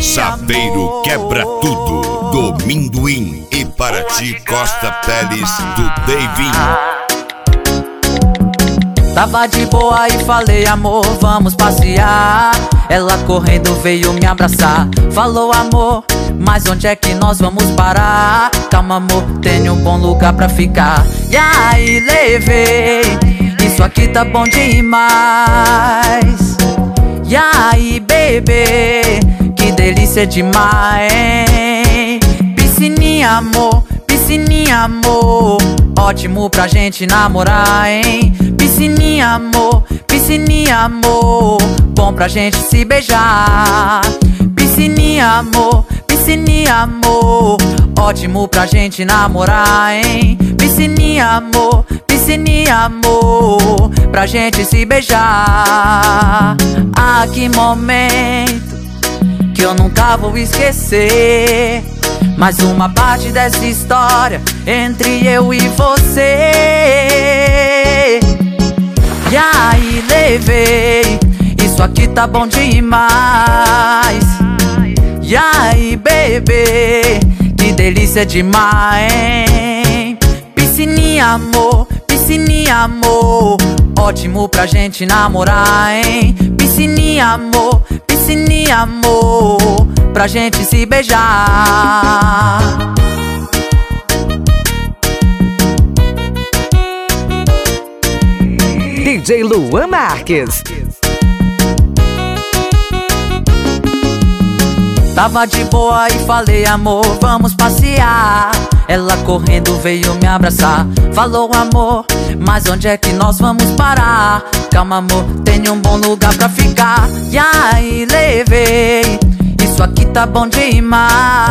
Saveiro quebra tudo, do Minduim e Paraty Costa Teles do Davin. Tava de boa e falei, amor, vamos passear. Ela correndo veio me abraçar. Falou, amor, mas onde é que nós vamos parar? Calma, amor, tenho um bom lugar pra ficar. E aí levei, isso aqui tá bom demais. E aí, bebê, que delícia demais, hein? Piscininha, amor, piscininha, amor, ótimo pra gente namorar, hein? Piscininha, amor, piscininha, amor, bom pra gente se beijar. Piscininha, amor, piscininha, amor, ótimo pra gente namorar, hein? Piscininha, amor, piscininha, amor, pra gente se beijar. Ah, que momento que eu nunca vou esquecer. Mais uma parte dessa história entre eu e você. E aí levei, isso aqui tá bom demais. E aí, bebê, que delícia demais, hein? Piscininha, amor, piscininha, amor, ótimo pra gente namorar, hein? Piscininha, amor, piscininha, amor, pra gente se beijar. DJ Luan Marques. Tava de boa e falei, amor, vamos passear. Ela correndo veio me abraçar. Falou, amor, mas onde é que nós vamos parar? Calma, amor, tenho um bom lugar pra ficar. E aí levei, isso aqui tá bom demais.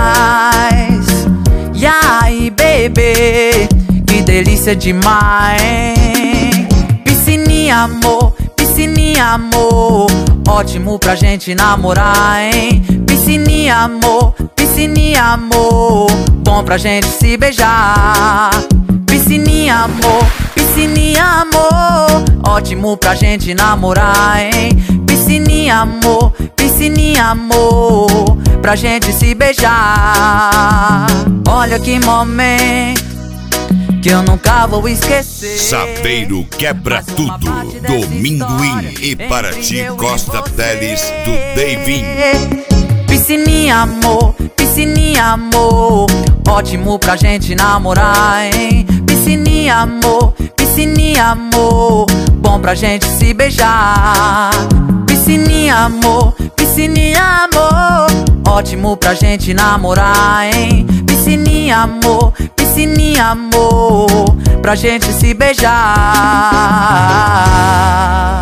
E aí, bebê, que delícia demais, hein? Piscininha, amor, piscininha, amor, ótimo pra gente namorar, hein? Piscininha, amor, piscininha, amor, bom pra gente se beijar. Piscininha, amor, piscininha, amor, ótimo pra gente namorar, hein? Piscininha, amor, piscininha, amor, pra gente se beijar. Olha que momento que eu nunca vou esquecer. Saveiro quebra tudo, do Minduim e Paraty Costa Teles do Davin. Piscininha, amor, piscininha, amor, ótimo pra gente namorar, hein? Piscininha, amor, piscininha, amor, bom pra gente se beijar. Piscininha, amor, piscininha, amor, ótimo pra gente namorar, hein? Piscininha, amor, piscininha, amor, pra gente se beijar.